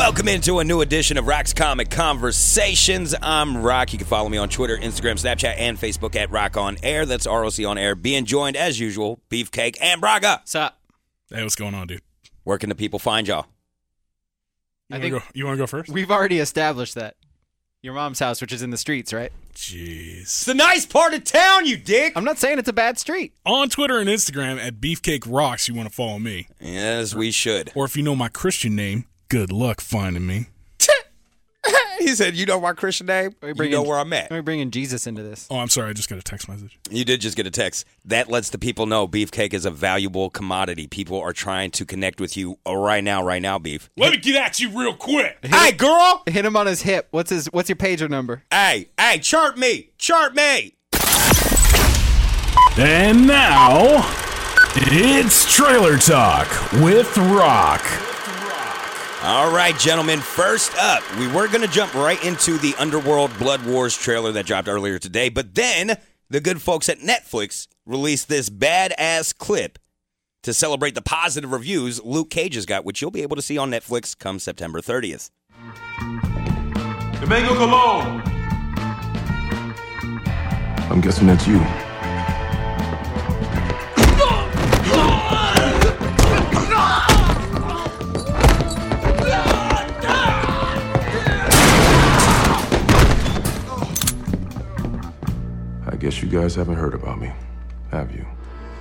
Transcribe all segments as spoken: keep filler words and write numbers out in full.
Welcome into a new edition of Rock's Comic Conversations. I'm Rock. You can follow me on Twitter, Instagram, Snapchat, and Facebook at Rock On Air. That's R O C On Air. Being joined, as usual, Beefcake and Braga. What's up? Hey, what's going on, dude? Where can the people find y'all? You I wanna think go, you want to go first? we've already established that. Your mom's house, which is in the streets, right? Jeez. It's the nice part of town, you dick. I'm not saying it's a bad street. On Twitter and Instagram at Beefcake Rocks, you want to follow me. Yes, we should. Or if you know my Christian name, good luck finding me. He said, you know my Christian name? You know where I'm at. We're bringing Jesus into this. Oh, I'm sorry. I just got a text message. You did just get a text. That lets the people know Beefcake is a valuable commodity. People are trying to connect with you right now, right now, Beef. Let me get at you real quick. Hey, girl! Hit him on his hip. What's his? What's your pager number? Hey, hey, chart me! Chart me! And now, it's Trailer Talk with Rock. All right, gentlemen, first up, we were going to jump right into the Underworld Blood Wars trailer that dropped earlier today, but then the good folks at Netflix released this badass clip to celebrate the positive reviews Luke Cage has got, which you'll be able to see on Netflix come September thirtieth. Domingo Colon. I'm guessing that's you. I guess you guys haven't heard about me, have you?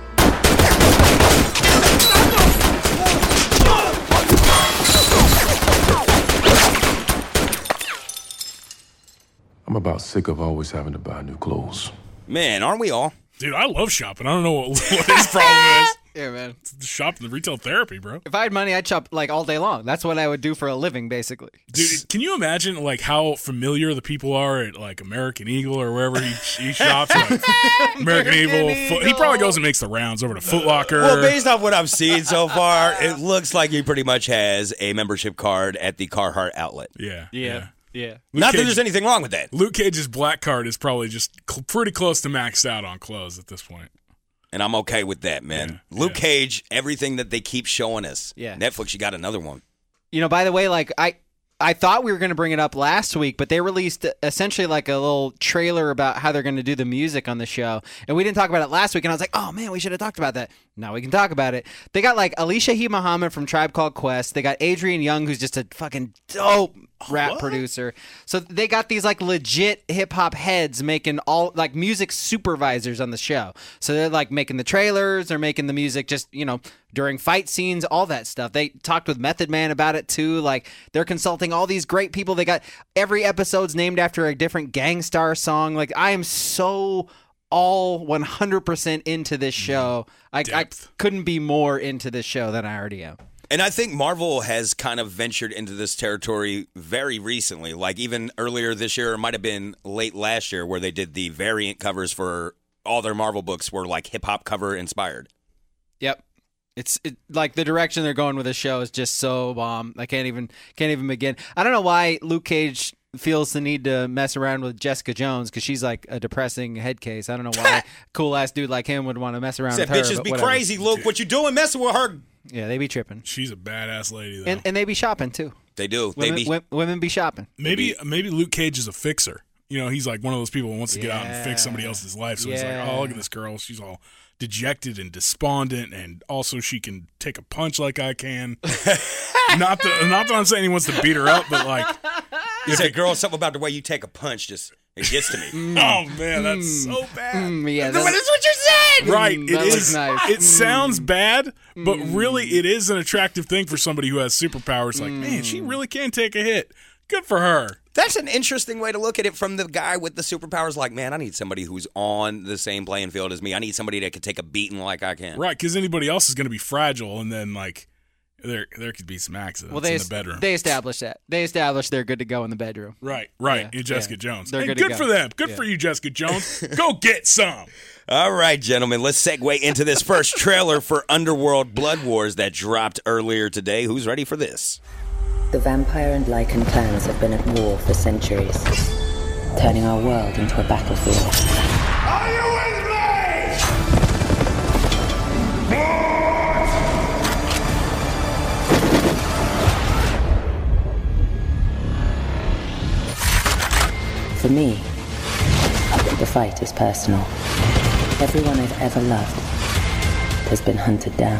I'm about sick of always having to buy new clothes. Man, aren't we all? Dude, I love shopping. I don't know what, what his problem is. Yeah, man. It's shopping, the retail therapy, bro. If I had money, I'd shop like all day long. That's what I would do for a living, basically. Dude, can you imagine like how familiar the people are at like American Eagle or wherever he, he shops? Like, American, Eagle. Foot, he probably goes and makes the rounds over to Foot Locker. Well, based off what I've seen so far, it looks like he pretty much has a membership card at the Carhartt outlet. Yeah. Yeah. Yeah. Luke Not that Cage- there's anything wrong with that. Luke Cage's black card is probably just cl- pretty close to maxed out on clothes at this point. And I'm okay with that, man. Yeah, Luke yeah. Cage, everything that they keep showing us. Yeah. Netflix, you got another one. You know, by the way, like I, I thought we were going to bring it up last week, but they released essentially like a little trailer about how they're going to do the music on the show, and we didn't talk about it last week. And I was like, oh man, we should have talked about that. Now we can talk about it. They got like Alicia He Muhammad from Tribe Called Quest. They got Adrian Young, who's just a fucking dope rap what? producer. So they got these like legit hip hop heads making all like music supervisors on the show. So they're like making the trailers, they're making the music just, you know, during fight scenes, all that stuff. They talked with Method Man about it too. Like they're consulting all these great people. They got every episode's named after a different Gang Starr song. Like I am so all one hundred percent into this show. I, I couldn't be more into this show than I already am. And I think Marvel has kind of ventured into this territory very recently. Like even earlier this year, it might have been late last year, where they did the variant covers for all their Marvel books were like hip-hop cover inspired. Yep. It's it, like the direction they're going with the show is just so bomb. I can't even can't even begin. I don't know why Luke Cage feels the need to mess around with Jessica Jones, because she's like a depressing head case. I don't know why cool ass dude like him would want to mess around Said with her. bitches but be whatever. crazy, Luke. What you doing messing with her? Yeah, they be tripping, She's a badass lady, though. and and they be shopping too. They do. Women, they be. wo- women be shopping. maybe maybe Luke Cage is a fixer. You know, he's like one of those people who wants to get out and fix somebody Yeah. else's life. So he's Yeah. like, oh, look at this girl. She's all dejected and despondent, and also she can take a punch like I can. not that not that I'm saying he wants to beat her up, but like, He said, "Girl, something about the way you take a punch just it gets to me." oh man, that's so bad. Mm, yeah, But that, that's what you said. Right, Mm, it that looks is. nice. It sounds bad, but really, it is an attractive thing for somebody who has superpowers. Like, man, she really can take a hit. Good for her. That's an interesting way to look at it from the guy with the superpowers. Like, man, I need somebody who's on the same playing field as me. I need somebody that can take a beating like I can. Right, because anybody else is going to be fragile, and then like there there could be some accidents well, they in the bedroom. they established that. They established they're good to go in the bedroom. right, right. Yeah, You Jessica yeah. Jones. They're Hey, good to good go. for them. Good Yeah. for you, Jessica Jones. Go get some. All right, gentlemen, let's segue into this first trailer for Underworld Blood Wars that dropped earlier today. Who's ready for this? The vampire and Lycan clans have been at war for centuries, turning our world into a battlefield. Are you with me? For me, the fight is personal. Everyone I've ever loved has been hunted down.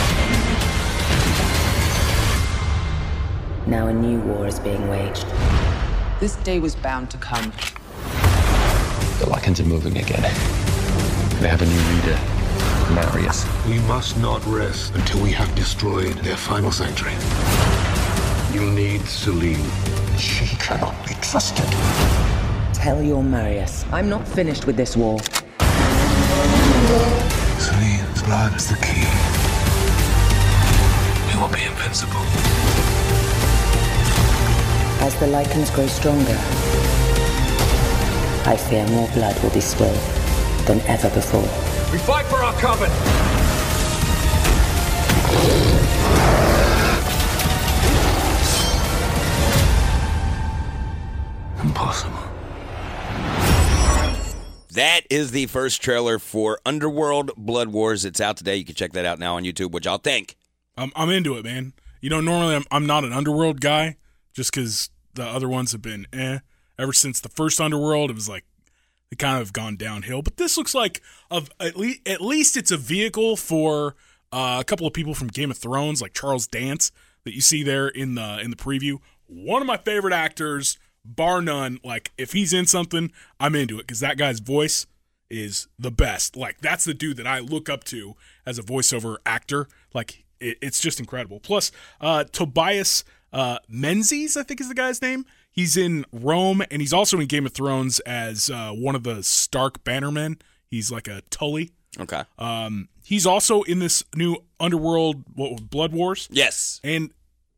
Now a new war is being waged. This day was bound to come. The Lycans are moving again. They have a new leader, Marius. We must not rest until we have destroyed their final sanctuary. You need Celine. She cannot be trusted. Tell your Marius, I'm not finished with this war. Celine's blood is the key. We will be invincible. As the Lycans grow stronger, I fear more blood will be spilled than ever before. We fight for our coven! Impossible. That is the first trailer for Underworld Blood Wars. It's out today. You can check that out now on YouTube, which I'll think. I'm, I'm into it, man. You know, normally I'm, I'm not an Underworld guy just because the other ones have been eh. Ever since the first Underworld, it was like they kind of gone downhill. But this looks like of at least at least it's a vehicle for uh, a couple of people from Game of Thrones, like Charles Dance, that you see there in the in the preview. One of my favorite actors, bar none. Like if he's in something, I'm into it because that guy's voice is the best. Like that's the dude that I look up to as a voiceover actor. Like it, it's just incredible. Plus, uh, Tobias uh, Menzies, I think is the guy's name. He's in Rome, and he's also in Game of Thrones as uh, one of the Stark Bannermen. He's like a Tully. Okay. Um, he's also in this new Underworld what, Blood Wars. Yes. And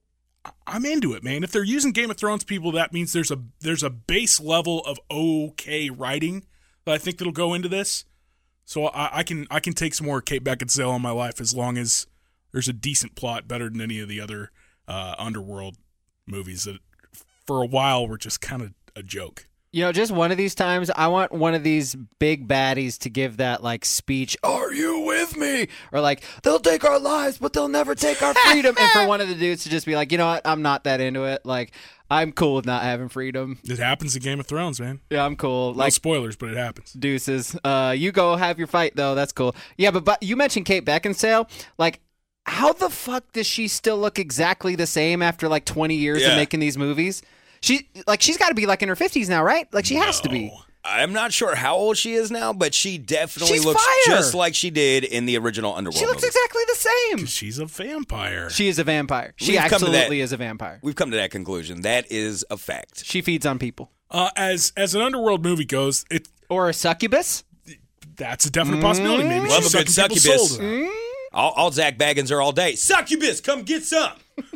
I'm into it, man. If they're using Game of Thrones people, that means there's a there's a base level of okay writing that I think that'll go into this. So I, I can I can take some more Kate Beckinsale in my life as long as there's a decent plot, better than any of the other uh, Underworld movies that for a while were just kind of a joke. You know, just one of these times, I want one of these big baddies to give that, like, speech, "Are you with me?" Or, like, "They'll take our lives, but they'll never take our freedom." And for one of the dudes to just be like, you know what, I'm not that into it. Like, I'm cool with not having freedom. It happens in Game of Thrones, man. Yeah, I'm cool. No Like, spoilers, but it happens. Deuces. Uh, you go have your fight, though. That's cool. Yeah, but, but you mentioned Kate Beckinsale. Like, how the fuck does she still look exactly the same after, like, twenty years Yeah. of making these movies? She like she's got to be like in her fifties now, right? Like she has to be. I'm not sure how old she is now, but she definitely She's looks fire. just like she did in the original Underworld. She looks movie. exactly the same. She's a vampire. She is a vampire. She We've come to that- absolutely is a vampire. We've come to that conclusion. That is a fact. She feeds on people. Uh, as as an Underworld movie goes, it Or a succubus. that's a definite possibility. Maybe Love she's a good sucking people's succubus. souls out. I'll, I'll Zach Baggins her all day. Succubus, come get some.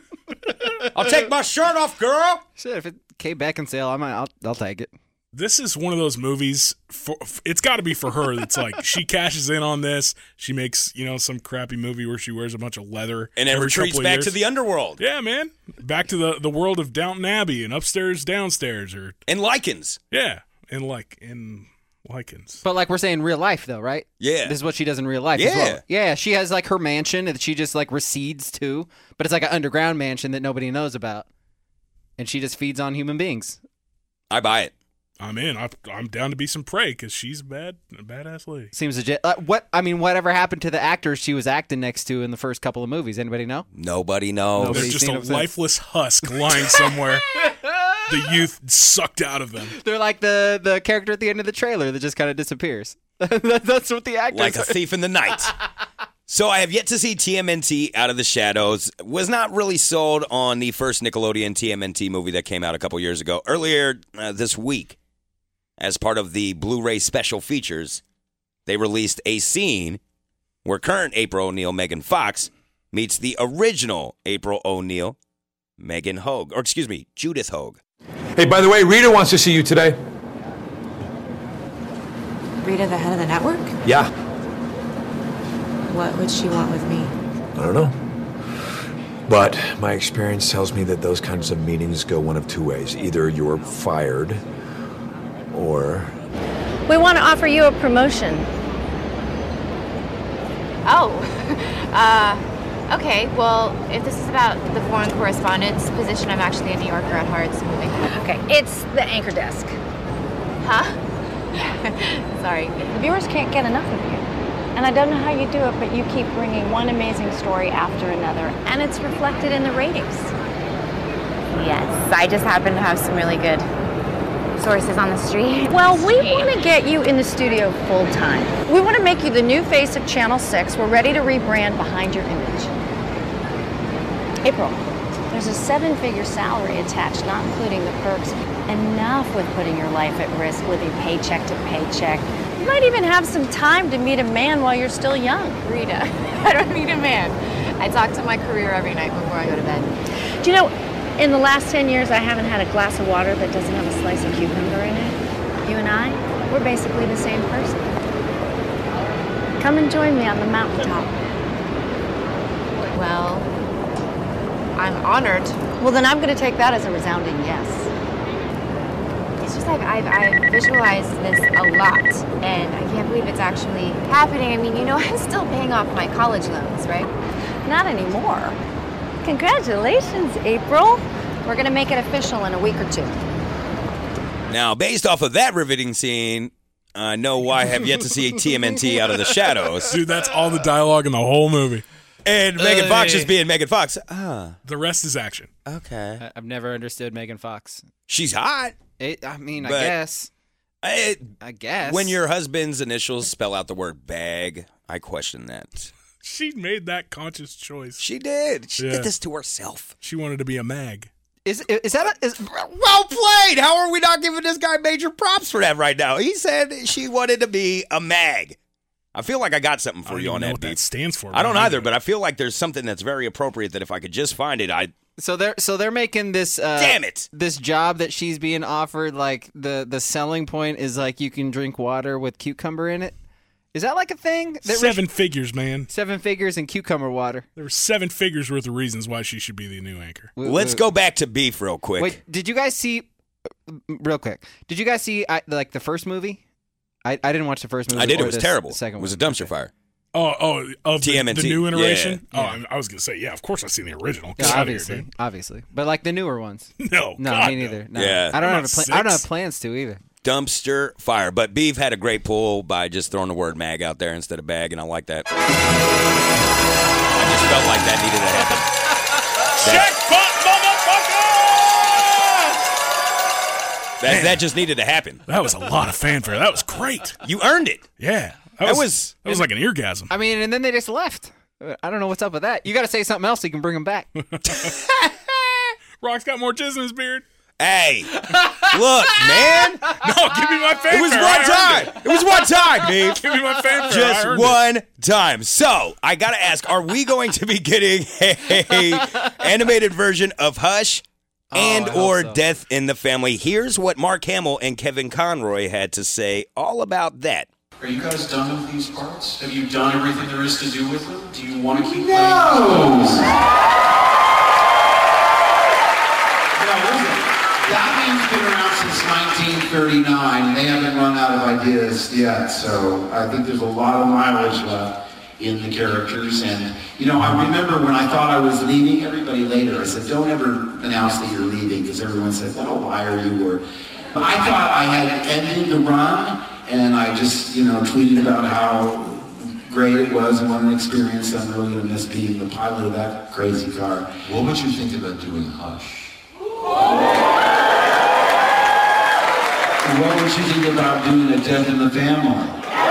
I'll take my shirt off, girl. Shit, if it Kate Beckinsale, I might. I'll, I'll take it. This is one of those movies. For, it's got to be for her. It's like she cashes in on this. She makes you know some crappy movie where she wears a bunch of leather And then every retreats couple of back years. to the underworld. Yeah, man. Back to the, the world of Downton Abbey and upstairs, downstairs, or And Lycans. yeah, and like in Lycans. But like we're saying, real life though, right? Yeah. This is what she does in real life Yeah. as well. Yeah, she has like her mansion that she just like recedes to, but it's like an underground mansion that nobody knows about, and she just feeds on human beings. I buy it. I'm in. I, I'm down to be some prey because she's a bad, a badass lady. Seems legit. Uh, what I mean, whatever happened to the actors she was acting next to in the first couple of movies? Anybody know? Nobody knows. Nobody- There's just seen a them since. lifeless husk lying somewhere. The youth sucked out of them. They're like the the character at the end of the trailer that just kind of disappears. That's what the actors Like a are. thief in the night. So I have yet to see T M N T Out of the Shadows. Was not really sold on the first Nickelodeon T M N T movie that came out a couple years ago. Earlier uh, this week, as part of the Blu-ray special features, they released a scene where current April O'Neil, Megan Fox, meets the original April O'Neil, Megan Hogue. Or excuse me, Judith Hogue. Hey, by the way, Rita wants to see you today. Rita, the head of the network? Yeah. What would she want with me? I don't know. But my experience tells me that those kinds of meetings go one of two ways. Either you're fired, or... We want to offer you a promotion. Oh, uh, okay. Well, if this is about the foreign correspondence position, I'm actually a New Yorker at heart, so moving. Okay, it's the anchor desk. Huh? Sorry. The viewers can't get enough of you. And I don't know how you do it, but you keep bringing one amazing story after another, and it's reflected in the ratings. Yes, I just happen to have some really good sources on the street. Well, we want to get you in the studio full time. We want to make you the new face of Channel six. We're ready to rebrand behind your image. April, there's a seven-figure salary attached, not including the perks. Enough with putting your life at risk, living paycheck to paycheck. You might even have some time to meet a man while you're still young. Rita, I don't need a man. I talk to my career every night before I go to bed. Do you know, in the last ten years, I haven't had a glass of water that doesn't have a slice of cucumber in it. You and I, we're basically the same person. Come and join me on the mountaintop. Well, I'm honored. Well, then I'm going to take that as a resounding yes. It's just like I've, I've visualized this a lot, and I can't believe it's actually happening. I mean, you know, I'm still paying off my college loans, right? Not anymore. Congratulations, April. We're going to make it official in a week or two. Now, based off of that riveting scene, I know why I have yet to see T M N T Out of the Shadows. Dude, that's all the dialogue in the whole movie. And Megan uh, Fox just being Megan Fox. Ah. The rest is action. Okay. I- I've never understood Megan Fox. She's hot. It, I mean, I guess. It, I guess. When your husband's initials spell out the word bag, I question that. She made that conscious choice. She did. She Yeah. did this to herself. She wanted to be a mag. Is is that a, is well played? How are we not giving this guy major props for that right now? He said she wanted to be a mag. I feel like I got something for I don't you even on know that what beat. that stands for. I don't man. either, but I feel like there's something that's very appropriate that if I could just find it, I. So they're so they're making this. Uh, Damn it! This job that she's being offered, like the the selling point is like you can drink water with cucumber in it. Is that like a thing? That Seven rich- figures, man. Seven figures and cucumber water. There were seven figures worth of reasons why she should be the new anchor. Wait, Let's wait, go back to beef real quick. Wait, did you guys see? Real quick, did you guys see I, like the first movie? I, I didn't watch the first movie. I did. or It was this terrible. Second It was a one. dumpster fire. Oh, oh, of the, T M N T. the new iteration? Yeah. Oh, Yeah. I, I was going to say, yeah, of course I've seen the original. Get Yeah, out obviously, of here, dude. obviously, but like the newer ones. No, no, God, me no. neither. No. Yeah. I don't I'm have a not pla- I don't have six. plans to either. Dumpster fire. But Beef had a great pull by just throwing the word mag out there instead of bag, and I like that. I just felt like that needed to happen. Jackpot, motherfucker! That, that just needed to happen. That was a lot of fanfare. That was great. You earned it. Yeah. That, That was, was- that was like an eargasm. I mean, and then they just left. I don't know what's up with that. You got to say something else so you can bring them back. Rock's got more jizz in his beard. Hey, look, man. No, give me my fanfare. It was one I earned time. It was one time, Beef. Give me my fanfare. I Just earned one it. time. So I gotta ask: are we going to be getting a animated version of Hush and I hope or so. Death in the Family? Here's what Mark Hamill and Kevin Conroy had to say all about that. Are you guys done with these parts? Have you done everything there is to do with them? Do you want to keep No! playing these? Now, listen, Batman's been around since nineteen thirty-nine, and they haven't run out of ideas yet, so I think there's a lot of mileage left in the characters. And, you know, I remember when I thought I was leaving, everybody later, I said, don't ever announce that you're leaving, because everyone said, well, why are you? Or, but I thought I had ended the run, and I just, you know, tweeted about how great it was and what an experience. I'm really going to miss being the pilot of that crazy car. What would you think about doing Hush? And what would you think about doing a Death in the Family?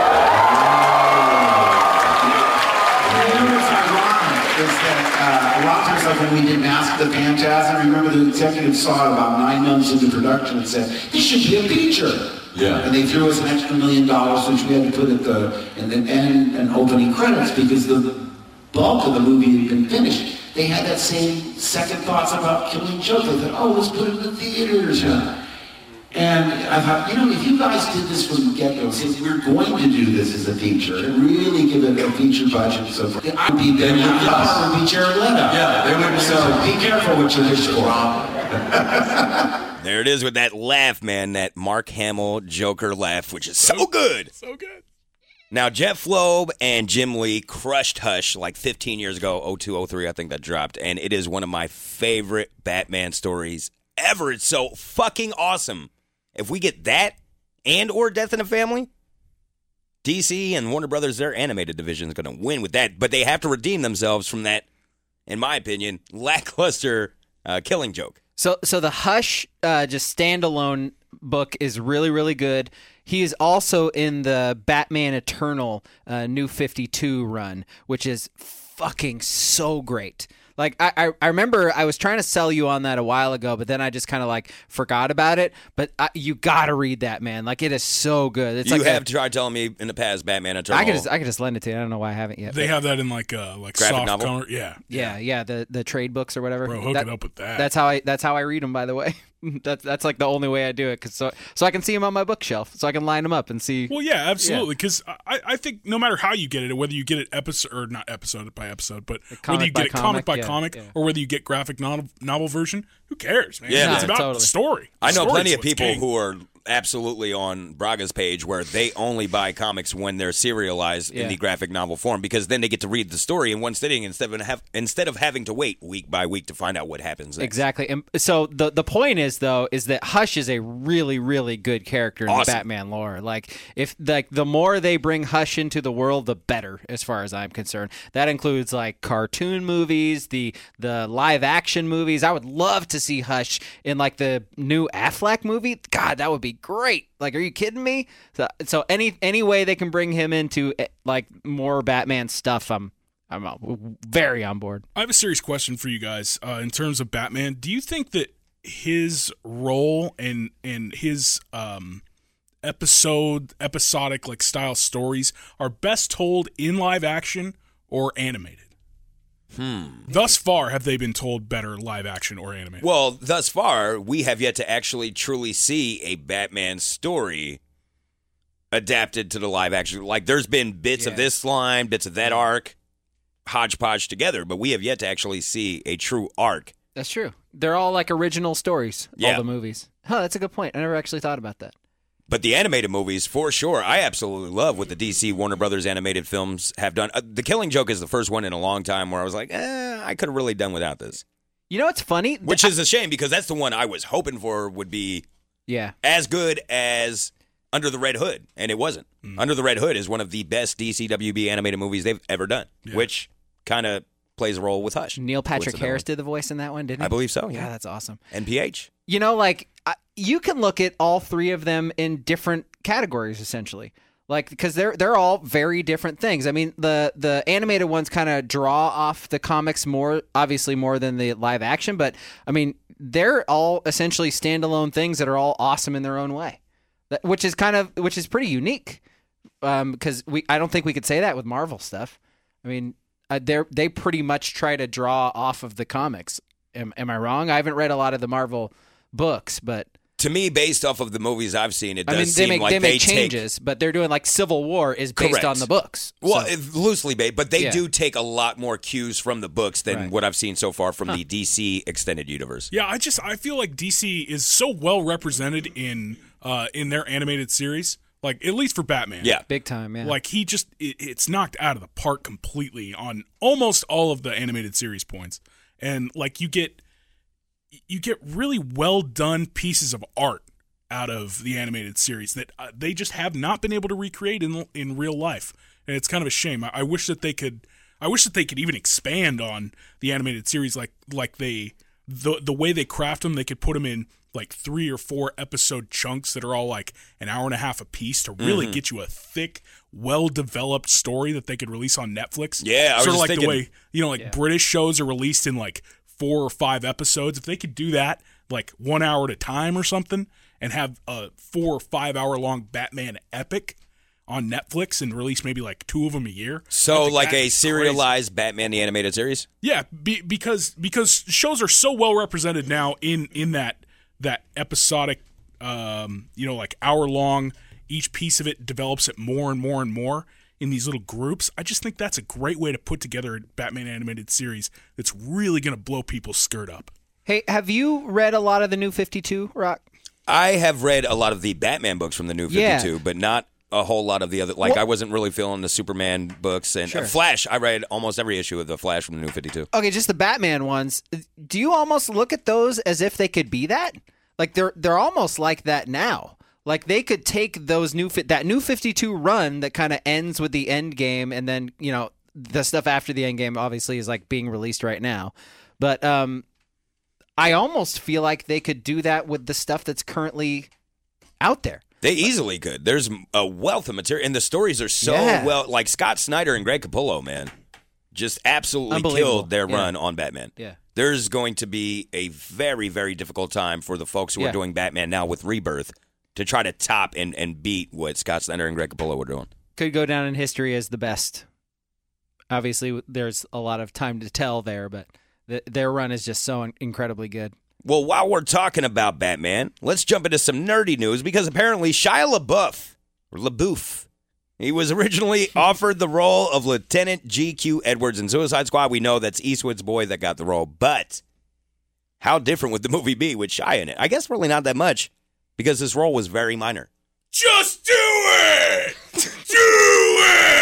You know what's ironic is that uh, a lot of times, like when we did Mask the Phantasm, remember the executives saw it about nine months into production and said, this should be a feature. Yeah. And they threw us an extra million dollars, which we had to put at the in the end and opening credits because the bulk of the movie had been finished. They had that same second thoughts about Killing Joke. They thought, oh, let's put it in the theaters. And I thought, you know, if you guys did this from the get-go, said we're going to do this as a feature, and really give it a feature budget, so I would be Ben Wood would be Jared Leto. Yeah, they would. So be careful what you wish for. There it is with that laugh, man, that Mark Hamill Joker laugh, which is so good. So good. Now, Jeff Loeb and Jim Lee crushed Hush like fifteen years ago, oh two, oh three, I think that dropped, and it is one of my favorite Batman stories ever. It's so fucking awesome. If we get that and or Death in the Family, D C and Warner Brothers, their animated division is going to win with that. But they have to redeem themselves from that, in my opinion, lackluster uh, Killing Joke. So, so the Hush uh, just standalone book is really, really good. He is also in the Batman Eternal uh, New fifty-two run, which is fucking so great. Like, I, I, I remember I was trying to sell you on that a while ago, but then I just kind of, like, forgot about it. But I, you got to read that, man. Like, it is so good. It's you like have a, tried telling me in the past Batman Eternal. I could just, I could just lend it to you. I don't know why I haven't yet. They but. have that in, like, uh, like Graphic soft novel? cover. Yeah. Yeah, yeah, the the trade books or whatever. Bro, hook that, it up with that. That's how I that's how I read them, by the way. that's that's like the only way I do it, cause so so I can see them on my bookshelf, so I can line them up and see. Well, yeah, absolutely. Because yeah. I, I think no matter how you get it, whether you get it episode or not episode by episode, but whether you get it comic by yeah, comic yeah. or whether you get graphic novel, novel version, who cares, man? Yeah, it's no, about totally. the story. I know Story's plenty of what's people king. who are absolutely on Braga's page where they only buy comics when they're serialized Yeah. in the graphic novel form, because then they get to read the story in one sitting instead of have, instead of having to wait week by week to find out what happens next. Exactly. And so the the point is though is that Hush is a really really good character in Awesome. the Batman lore. Like if like the more they bring Hush into the world, the better, as far as I'm concerned. That includes like cartoon movies, the the live action movies. I would love to see Hush in like the new Affleck movie. God, that would be great. Like, are you kidding me? So, so any any way they can bring him into like more Batman stuff, I'm I'm uh, very on board. I have a serious question for you guys. Uh, in terms of Batman, do you think that his role and and his um, episode episodic like style stories are best told in live action or animated? Hmm. Thus far, have they been told better live action or animated? Well, thus far, we have yet to actually truly see a Batman story adapted to the live action. Like, there's been bits Yeah. of this line, bits of that arc, hodgepodge together, but we have yet to actually see a true arc. That's true. They're all like original stories, Yeah. all the movies. Huh, that's a good point. I never actually thought about that. But the animated movies, for sure, I absolutely love what the D C Warner Brothers animated films have done. Uh, the Killing Joke is the first one in a long time where I was like, eh, I could have really done without this. You know what's funny? Which is a shame, because that's the one I was hoping for would be Yeah. as good as Under the Red Hood, and it wasn't. Mm. Under the Red Hood is one of the best D C W B animated movies they've ever done, Yeah. which kind of plays a role with Hush. Neil Patrick Coincidentally. Harris did the voice in that one, didn't he? I believe so, yeah. Yeah, that's awesome. N P H. You know, like I, you can look at all three of them in different categories, essentially. Like because they're they're all very different things. I mean, the the animated ones kind of draw off the comics more, obviously more than the live action. But I mean, they're all essentially standalone things that are all awesome in their own way, that, which is kind of which is pretty unique. Because um, we, I don't think we could say that with Marvel stuff. I mean, uh, they they pretty much try to draw off of the comics. Am, am I wrong? I haven't read a lot of the Marvel books, but To me, based off of the movies I've seen, it does I mean, they seem make like they make take- changes, but they're doing like Civil War is based Correct. on the books. Well, So- it- loosely based, but they Yeah. do take a lot more cues from the books than Right. what I've seen so far from Huh. the D C extended universe. Yeah, I just I feel like D C is so well represented in uh, in their animated series, like at least for Batman. Yeah, big time. Yeah, Like he just it, it's knocked out of the park completely on almost all of the animated series points, and like you get you get really well done pieces of art out of the animated series that uh, they just have not been able to recreate in in real life, and it's kind of a shame. I, I wish that they could. I wish that they could even expand on the animated series, like like they the the way they craft them. They could put them in like three or four episode chunks that are all like an hour and a half a piece to really Mhm. get you a thick, well developed story that they could release on Netflix. Yeah, I was sort of just like thinking- the way you know, like Yeah. British shows are released in like four or five episodes. If they could do that like one hour at a time or something, and have a four or five hour long Batman epic on Netflix and release maybe like two of them a year. I So, think like that'd a be serialized Batman the Animated Series? yeah, be, because because shows are so well represented now in in that that episodic, um, you know, like hour long. Each piece of it develops it more and more and more in these little groups. I just think that's a great way to put together a Batman animated series that's really going to blow people's skirt up. Hey, have you read a lot of the New fifty-two, Rock? I have read a lot of the Batman books from the New Yeah. fifty-two, but not a whole lot of the other. Like, Well- I wasn't really feeling the Superman books. And Sure. uh, Flash, I read almost every issue of the Flash from the New fifty-two. Okay, just the Batman ones. Do you almost look at those as if they could be that? Like they're they're almost like that now. Like they could take those new fi- that new fifty-two run that kind of ends with the end game, and then you know the stuff after the end game obviously is like being released right now. But um, I almost feel like they could do that with the stuff that's currently out there. They easily could. There's a wealth of material, and the stories are so Yeah. well. Like Scott Snyder and Greg Capullo, man, just absolutely Unbelievable. killed their Yeah. run on Batman. Yeah. There's going to be a very, very difficult time for the folks who Yeah. are doing Batman now with Rebirth to try to top and, and beat what Scott Snyder and Greg Capullo were doing. Could go down in history as the best. Obviously, there's a lot of time to tell there, but th- their run is just so in- incredibly good. Well, while we're talking about Batman, let's jump into some nerdy news because apparently Shia LaBeouf, or LaBeouf, he was originally offered the role of Lieutenant G Q Edwards in Suicide Squad. We know that's Eastwood's boy that got the role, but how different would the movie be with Shia in it? I guess really not that much because this role was very minor. Just do it! Do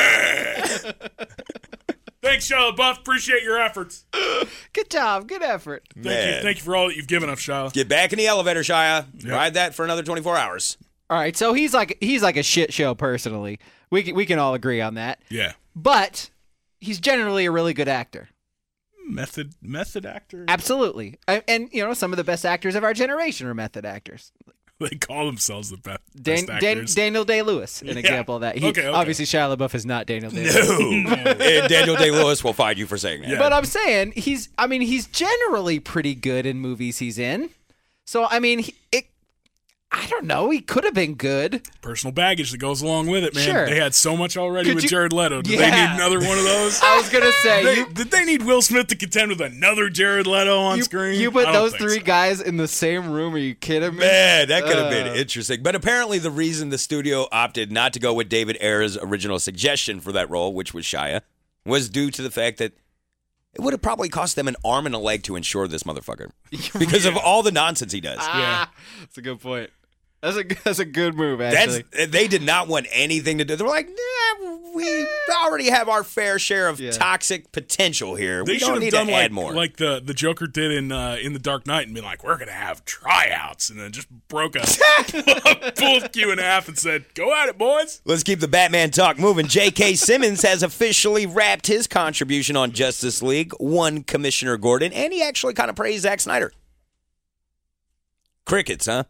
it! Thanks, Shia LaBeouf. Appreciate your efforts. Good job. Good effort. Thank Man. you. Thank you for all that you've given us, Shia. Get back in the elevator, Shia. Yep. Ride that for another twenty-four hours. All right, so he's like he's like a shit show personally. We can, we can all agree on that. Yeah. But he's generally a really good actor. Method method actor. Absolutely. And, and you know, some of the best actors of our generation are method actors. They call themselves the best, Dan, best Dan, actors. Daniel Day-Lewis, an Yeah. example of that. He, Okay, okay. Obviously, Shia LaBeouf is not Daniel Day-Lewis. No. And Daniel Day-Lewis will find you for saying that. But I'm saying he's. I mean, he's generally pretty good in movies he's in. So I mean, he, it. I don't know. He could have been good. Personal baggage that goes along with it, man. Sure. They had so much already Could with you- Jared Leto. Did they Yeah. need another one of those? I was gonna say They- you. did they need Will Smith to contend with another Jared Leto on You, screen? you put I don't those think three so. guys in the same room. Are you kidding me? Man, that could have been Uh, interesting. But apparently, the reason the studio opted not to go with David Ayer's original suggestion for that role, which was Shia, was due to the fact that it would have probably cost them an arm and a leg to insure this motherfucker because of all the nonsense he does. Ah, that's a good point. That's a that's a good move. Actually, That's they did not want anything to do. They were like, nah, we already have our fair share of Yeah. toxic potential here. They we should don't have need done to like, add more. like the, the Joker did in uh, in the Dark Knight and be like, we're gonna have tryouts, and then just broke a full Q in half and said, go at it, boys. Let's keep the Batman talk moving. J K. Simmons has officially wrapped his contribution on Justice League, one Commissioner Gordon, and he actually kind of praised Zack Snyder. Crickets, huh?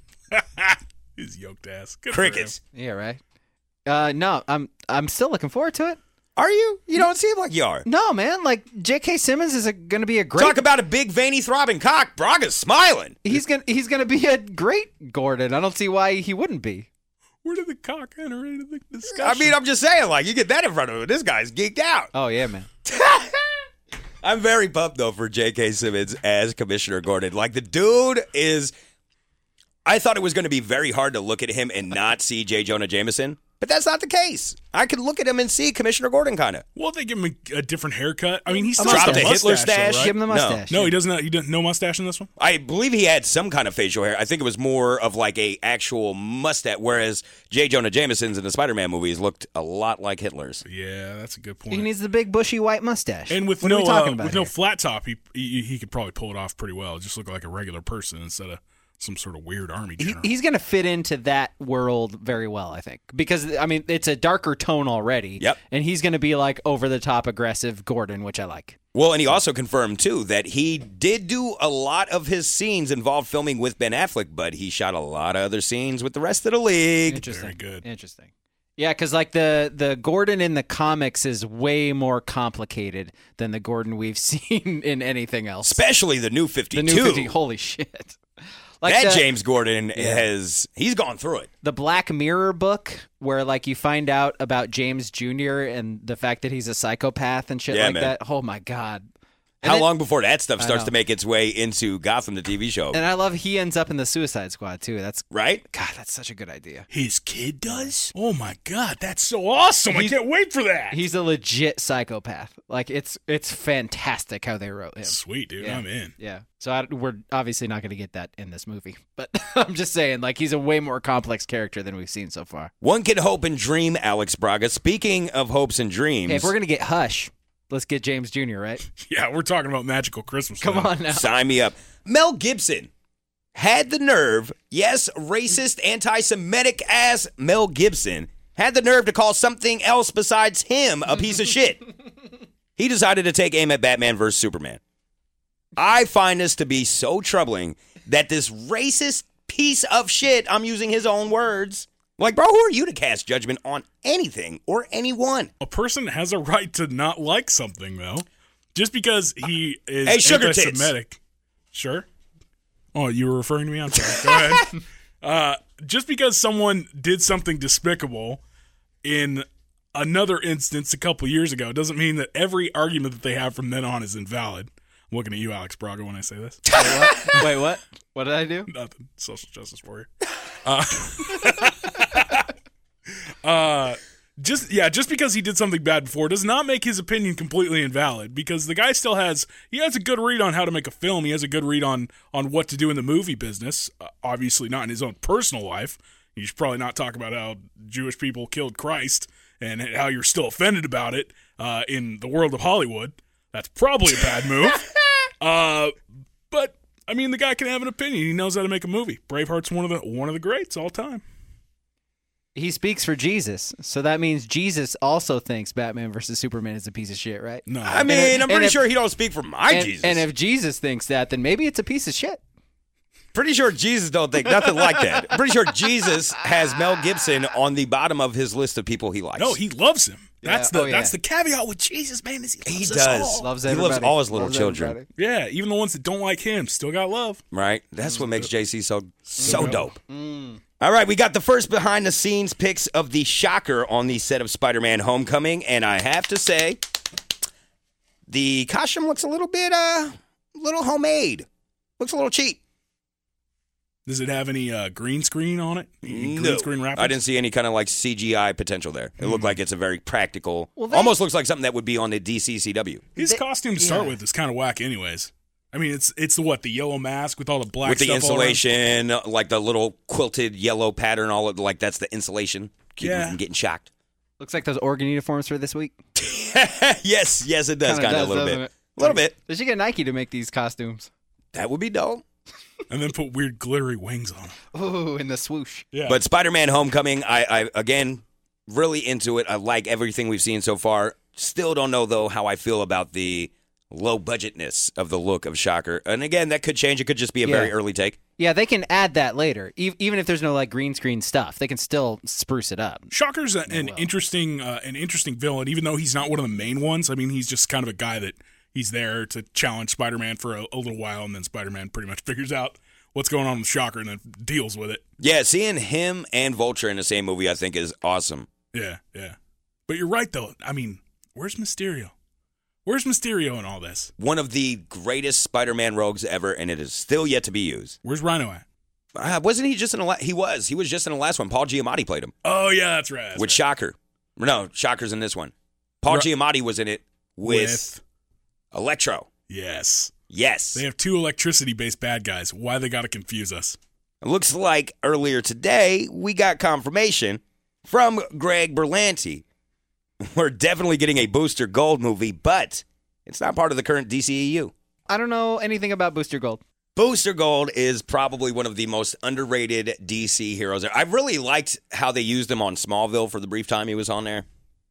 His yoked ass. Good for him. Crickets. yeah, right. Uh, no, I'm I'm still looking forward to it. Are you? You don't seem like you are. No, man. Like J K. Simmons is going to be a great. Talk about a big, veiny, throbbing cock. Braga's smiling. He's gonna he's gonna be a great Gordon. I don't see why he wouldn't be. Where did the cock enter into the I discussion? mean, I'm just saying, like, you get that in front of him. This guy's geeked out. Oh yeah, man. I'm very pumped, though, for J K. Simmons as Commissioner Gordon. Like, the dude is... I thought it was going to be very hard to look at him and not see J. Jonah Jameson, but that's not the case. I could look at him and see Commissioner Gordon, kind of. Well, they give him a, a different haircut. I mean, he's A still Dropped got a a Hitler mustache, though, stash. right? Give him the No. mustache. No, he doesn't. Have, he didn't. No mustache in this one. I believe he had some kind of facial hair. I think it was more of like a actual mustache, whereas J. Jonah Jameson's in the Spider-Man movies looked a lot like Hitler's. Yeah, that's a good point. He needs the big bushy white mustache. and with what no are we talking uh, about with no here? flat top, he, he he could probably pull it off pretty well. Just look like a regular person instead of some sort of weird army He, general. he's going to fit into that world very well, I think, because I mean it's a darker tone already. Yep. And he's going to be like over the top aggressive Gordon, which I like. Well, and he also confirmed, too, that he did do a lot of his scenes involved filming with Ben Affleck, but he shot a lot of other scenes with the rest of the league. Interesting. Very good. Interesting. Yeah, because like the the Gordon in the comics is way more complicated than the Gordon we've seen in anything else. Especially the new fifty-two. The new fifty. Holy shit! Like that the, James Gordon has, he's gone through it. the Black Mirror book, where like you find out about James Junior and the fact that he's a psychopath and shit Yeah, like man. that. Oh my god! And How then- long before that stuff I starts know. to make its way into Gotham, the T V show? And I love he ends up in the Suicide Squad too. That's right? God, that's such a good idea. His kid does? Oh my god, that's so awesome! I He's- can't wait for that. He's a legit psychopath. Like it's it's fantastic how they wrote him. Sweet, dude. Yeah. I'm in. Yeah. So I, we're obviously not going to get that in this movie, but I'm just saying, like, he's a way more complex character than we've seen so far. One can hope and dream, Alex Braga. Speaking of hopes and dreams, Hey, if we're going to get Hush, let's get James Junior, right? Yeah, we're talking about magical Christmas. Come now. on now. sign me up. Mel Gibson had the nerve, yes, racist, anti-Semitic ass Mel Gibson, had the nerve to call something else besides him a piece of shit. He decided to take aim at Batman versus Superman. I find this to be so troubling that this racist piece of shit, I'm using his own words, like, bro, who are you to cast judgment on anything or anyone? A person has a right to not like something, though. Just because he is hey, sugar anti-Semitic. Tits. Sure. Oh, you were referring to me? I'm sorry. Go ahead. Uh, just because someone did something despicable in another instance a couple years ago doesn't mean that every argument that they have from then on is invalid. I'm looking at you, Alex Braga, when I say this. Wait, what? Wait, what? What did I do? Nothing. Social justice warrior. Uh, uh, just yeah, just because he did something bad before does not make his opinion completely invalid. Because the guy still has he has a good read on how to make a film. He has a good read on on what to do in the movie business. Uh, obviously, not in his own personal life. You should probably not talk about how Jewish people killed Christ and how you're still offended about it uh, in the world of Hollywood. That's probably a bad move. uh, but I mean, the guy can have an opinion. He knows how to make a movie. Braveheart's one of the one of the greats all time. He speaks for Jesus, so that means Jesus also thinks Batman versus Superman is a piece of shit, right? No, I mean, and, I'm pretty if, sure he don't speak for my and, Jesus. And if Jesus thinks that, then maybe it's a piece of shit. Pretty sure Jesus don't think nothing like that. I'm pretty sure Jesus has Mel Gibson on the bottom of his list of people he likes. No, he loves him. That's Yeah. the Oh, yeah. that's the caveat with Jesus, man. Is he loves He us does. all. Loves he everybody. loves all his little Loves children. everybody. Yeah, even the ones that don't like him still got love. Right? That's what makes J C so so Yeah. dope. All right, we got the first behind-the-scenes pics of the Shocker on the set of Spider-Man Homecoming, and I have to say, the costume looks a little bit, uh, little homemade. Looks a little cheap. Does it have any uh, green screen on it? Any No. green screen wrappers? I didn't see any kind of like C G I potential there. It looked like it's a very practical, Well, they- almost looks like something that would be on the D C C W. His They- costume to start yeah. with is kind of whack, anyways. I mean, it's it's the what the yellow mask with all the black With the stuff all around. insulation, like the little quilted yellow pattern, all of, like that's the insulation. Keep Yeah. you from getting shocked. Looks like those Oregon uniforms for this week. yes, yes, it does Kinda kind of does, a little doesn't bit. it? A little bit. They should get Nike to make these costumes. That would be dope. and then put weird glittery wings on them. Ooh, in the swoosh. Yeah. But Spider-Man Homecoming, I, I again really into it. I like everything we've seen so far. Still don't know though how I feel about the low budgetness of the look of Shocker. And again, that could change. It could just be a Yeah. very early take. Yeah, they can add that later. E- even if there's no like green screen stuff, they can still spruce it up. Shocker's a, an interesting, uh, an interesting villain, even though he's not one of the main ones. I mean, he's just kind of a guy that he's there to challenge Spider-Man for a, a little while, and then Spider-Man pretty much figures out what's going on with Shocker and then deals with it. Yeah, seeing him and Vulture in the same movie, I think, is awesome. Yeah, yeah. But you're right, though. I mean, where's Mysterio? Where's Mysterio in all this? One of the greatest Spider-Man rogues ever, and it is still yet to be used. Where's Rhino at? Uh, wasn't he just in the last? He was. He was just in the last one. Paul Giamatti played him. Oh, yeah, that's right. That's with right. Shocker. No, Shocker's in this one. Paul Ru- Giamatti was in it with, With- Electro. Yes. Yes. They have two electricity-based bad guys. Why they got to confuse us? It looks like earlier today we got confirmation from Greg Berlanti. We're definitely getting a Booster Gold movie, but it's not part of the current D C E U. I don't know anything about Booster Gold. Booster Gold is probably one of the most underrated D C heroes. I really liked how they used him on Smallville for the brief time he was on there.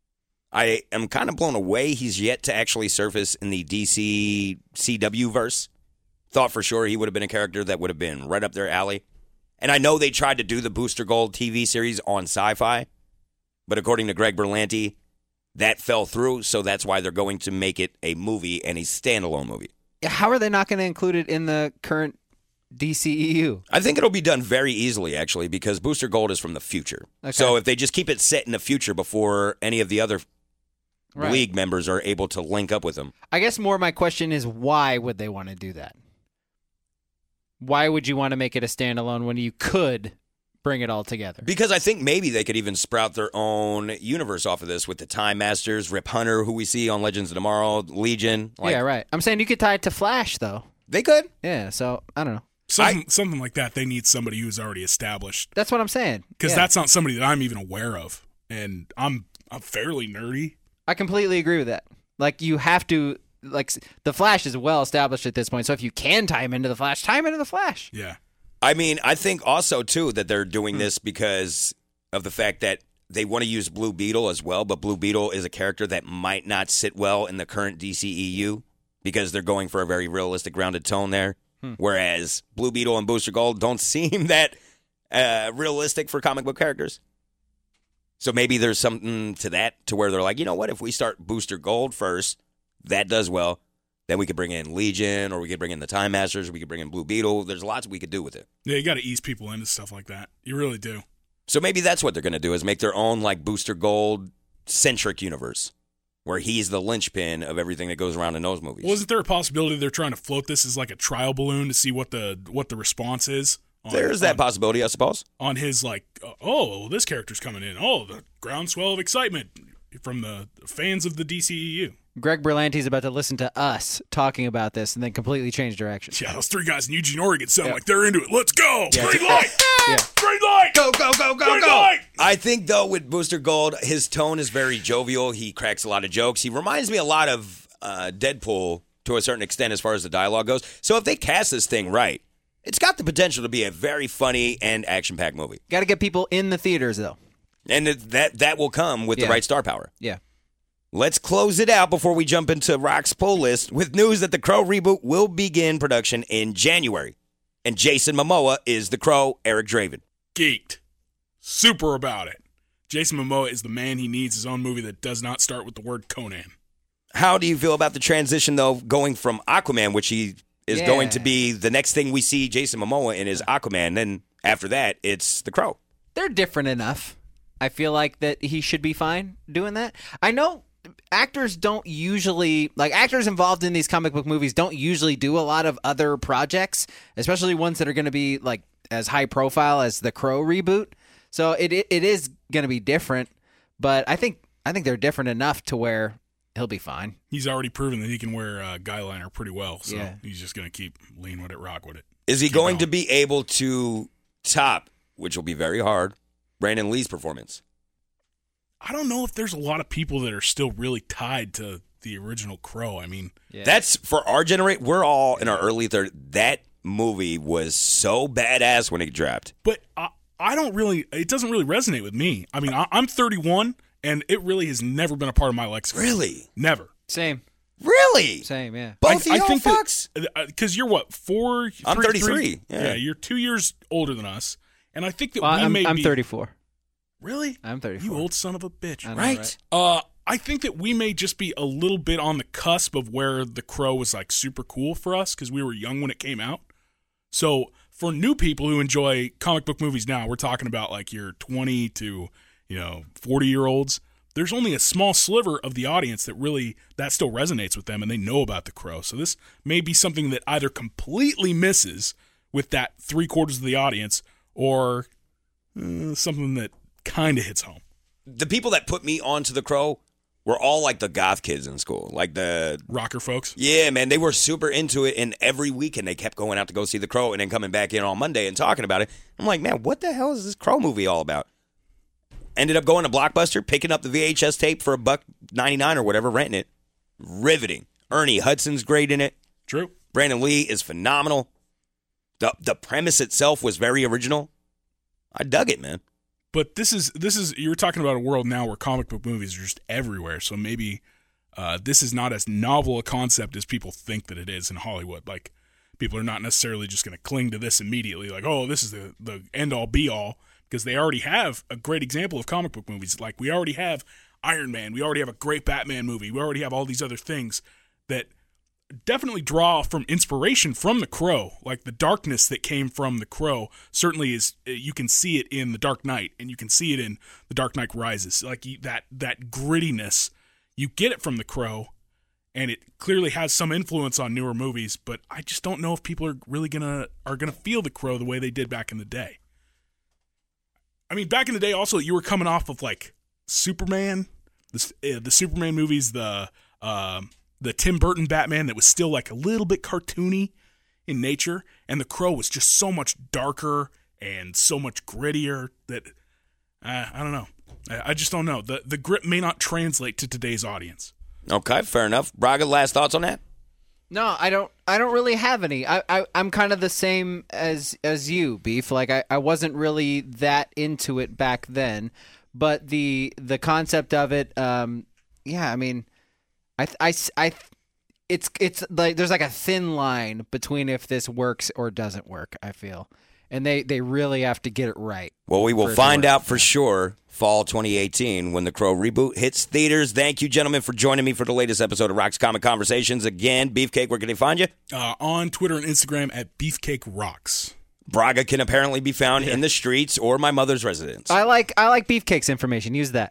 I am kind of blown away he's yet to actually surface in the D C C W verse. Thought for sure he would have been a character that would have been right up their alley. And I know they tried to do the Booster Gold T V series on Sci-Fi, but according to Greg Berlanti, that fell through, so that's why they're going to make it a movie and a standalone movie. How are they not going to include it in the current D C E U? I think it'll be done very easily, actually, because Booster Gold is from the future. Okay. So if they just keep it set in the future before any of the other Right. league members are able to link up with them. I guess more my question is why would they want to do that? Why would you want to make it a standalone when you could bring it all together? Because I think maybe they could even sprout their own universe off of this with the Time Masters, Rip Hunter, who we see on Legends of Tomorrow, Legion. Like, yeah, right. I'm saying you could tie it to Flash, though. They could. Yeah, so I don't know. Something, something like that. They need somebody who's already established. That's what I'm saying. Because Yeah. that's not somebody that I'm even aware of. And I'm I'm fairly nerdy. I completely agree with that. Like, you have to, like, the Flash is well established at this point, so if you can tie him into the Flash, tie him into the Flash. Yeah. I mean, I think also, too, that they're doing this because of the fact that they want to use Blue Beetle as well, but Blue Beetle is a character that might not sit well in the current D C E U because they're going for a very realistic, grounded tone there, hmm. whereas Blue Beetle and Booster Gold don't seem that uh, realistic for comic book characters. So maybe there's something to that, to where they're like, you know what, if we start Booster Gold first, that does well, then we could bring in Legion, or we could bring in the Time Masters, or we could bring in Blue Beetle. There's lots we could do with it. Yeah, you got to ease people into stuff like that. You really do. So maybe that's what they're going to do, is make their own like Booster Gold-centric universe, where he's the linchpin of everything that goes around in those movies. Wasn't there a possibility they're trying to float this as like a trial balloon to see what the what the response is? On, There's that on, possibility, I suppose. On his like, uh, oh, well, this character's coming in. Oh, the groundswell of excitement from the fans of the D C E U. Greg Berlanti's about to listen to us talking about this and then completely change direction. Yeah, those three guys in Eugene, Oregon sound yeah. like they're into it. Let's go. Yeah. Green light. yeah. Green light. Go, go, go, go, Green go. Light. I think, though, with Booster Gold, his tone is very jovial. He cracks a lot of jokes. He reminds me a lot of uh, Deadpool to a certain extent as far as the dialogue goes. So if they cast this thing right, it's got the potential to be a very funny and action-packed movie. Got to get people in the theaters, though. And that that will come with yeah. the right star power. Yeah. Let's close it out before we jump into Rock's pull list with news that the Crow reboot will begin production in January. And Jason Momoa is the Crow, Eric Draven. Geeked. Super about it. Jason Momoa is the man. He needs his own movie that does not start with the word Conan. How do you feel about the transition, though, going from Aquaman, which he is yeah. going to be the next thing we see Jason Momoa in is Aquaman. Then after that, it's the Crow. They're different enough. I feel like that he should be fine doing that. I know actors don't usually, like actors involved in these comic book movies don't usually do a lot of other projects, especially ones that are going to be like as high profile as the Crow reboot. So it it, it is going to be different, but I think I think they're different enough to where he'll be fine. He's already proven that he can wear uh, guy liner pretty well, so yeah. he's just going to keep lean with it, rock with it. Is he keep going going. to be able to top, which will be very hard, Brandon Lee's performance? I don't know if there's a lot of people that are still really tied to the original Crow. I mean, yeah. that's for our generation. We're all in our early thirties. That movie was so badass when it dropped. But I, I don't really, it doesn't really resonate with me. I mean, I, I'm thirty-one, and it really has never been a part of my lexicon. Really? Never. Same. Really? Same, yeah. Both I, of y'all I think fucks? Because you're what, four? I'm three, thirty-three. Three? Yeah. yeah, you're two years older than us. And I think that well, we I'm, may I'm be... thirty-four. Really? I'm thirty-four. You old son of a bitch. I know, right? right? Uh, I think that we may just be a little bit on the cusp of where The Crow was like super cool for us because we were young when it came out. So for new people who enjoy comic book movies now, we're talking about like your twenty to, you know, forty-year-olds. There's only a small sliver of the audience that really, that still resonates with them and they know about The Crow. So this may be something that either completely misses with that three quarters of the audience or uh, something that kind of hits home. The people that put me onto The Crow were all like the goth kids in school, like the rocker folks. Yeah, man, they were super into it, and every weekend they kept going out to go see The Crow and then coming back in on Monday and talking about it. I'm like, man, what the hell is this Crow movie all about? Ended up going to Blockbuster, picking up the V H S tape for a buck ninety-nine or whatever, renting it. Riveting. Ernie Hudson's great in it. True. Brandon Lee is phenomenal. The the premise itself was very original. I dug it, man. But this is this is you're talking about a world now where comic book movies are just everywhere. So maybe uh, this is not as novel a concept as people think that it is in Hollywood. Like people are not necessarily just going to cling to this immediately. Like, oh, this is the the end all be all, because they already have a great example of comic book movies. Like we already have Iron Man, we already have a great Batman movie, we already have all these other things that definitely draw from inspiration from The Crow. Like the darkness that came from The Crow certainly is, you can see it in The Dark Knight and you can see it in The Dark Knight Rises. Like that that grittiness, you get it from The Crow, and it clearly has some influence on newer movies, but I just don't know if people are really gonna are gonna feel The Crow the way they did back in the day. I mean, back in the day also you were coming off of like Superman, the, uh, the Superman movies, the um the Tim Burton Batman that was still like a little bit cartoony in nature, and The Crow was just so much darker and so much grittier that uh, I don't know. I, I just don't know. The the grit may not translate to today's audience. Okay, fair enough. Braga, last thoughts on that? No, I don't. I don't really have any. I, I I'm kind of the same as as you, Beef. Like I, I wasn't really that into it back then, but the the concept of it, um, yeah. I mean, I I I, it's it's like there's like a thin line between if this works or doesn't work. I feel, and they they really have to get it right. Well, we will find out for sure. Fall twenty eighteen when The Crow reboot hits theaters. Thank you, gentlemen, for joining me for the latest episode of Rock's Comic Conversations. Again, Beefcake, where can they find you? Uh, on Twitter and Instagram at Beefcake Rocks. Braga can apparently be found yeah. in the streets or my mother's residence. I like I like Beefcake's information. Use that.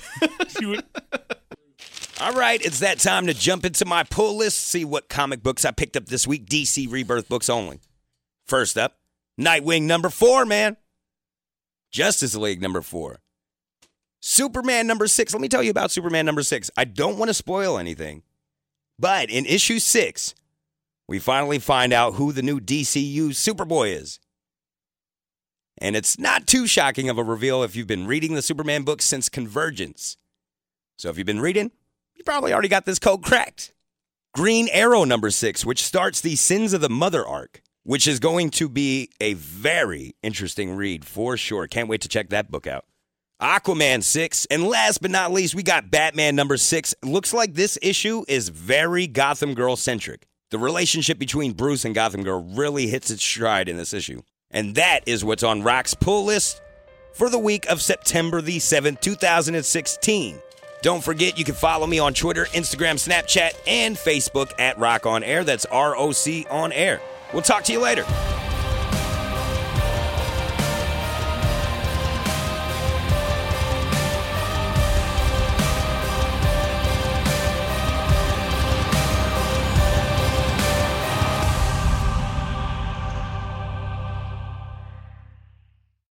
All right, it's that time to jump into my pull list, see what comic books I picked up this week. D C Rebirth books only. First up, Nightwing number four, man. Justice League number four. Superman number six. Let me tell you about Superman number six. I don't want to spoil anything, but in issue six, we finally find out who the new D C U Superboy is. And it's not too shocking of a reveal if you've been reading the Superman books since Convergence. So if you've been reading, you probably already got this code cracked. Green Arrow number six, which starts the Sins of the Mother arc, which is going to be a very interesting read for sure. Can't wait to check that book out. Aquaman six, and last but not least, we got Batman number six. Looks like this issue is very Gotham Girl-centric. The relationship between Bruce and Gotham Girl really hits its stride in this issue. And that is what's on Rock's pull list for the week of September the seventh, two thousand sixteen. Don't forget, you can follow me on Twitter, Instagram, Snapchat, and Facebook at Rock On Air. That's R O C On Air. We'll talk to you later.